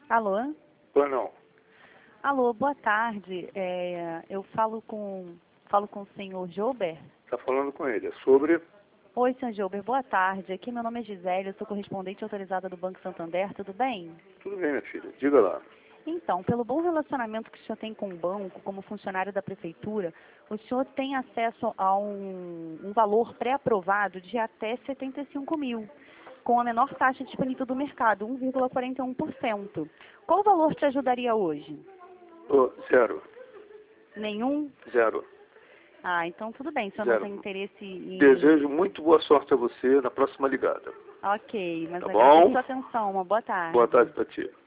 Alô? Ou não? Alô, boa tarde. Eu falo com o senhor Jober? Está falando com ele. É sobre... Oi, senhor Jober, boa tarde. Aqui meu nome é Gisele, eu sou correspondente autorizada do Banco Santander, tudo bem? Tudo bem, minha filha. Diga lá. Então, pelo bom relacionamento que o senhor tem com o banco, como funcionário da prefeitura, o senhor tem acesso a um valor pré-aprovado de até 75 mil, com a menor taxa disponível do mercado, 1,41%. Qual valor te ajudaria hoje? Zero. Nenhum? Zero. Ah, então tudo bem, se eu não Zero. tenho interesse em... Desejo muito boa sorte a você na próxima ligada. Ok, mas Tá agradeço a bom? sua atenção. Uma boa Boa tarde. tarde para ti.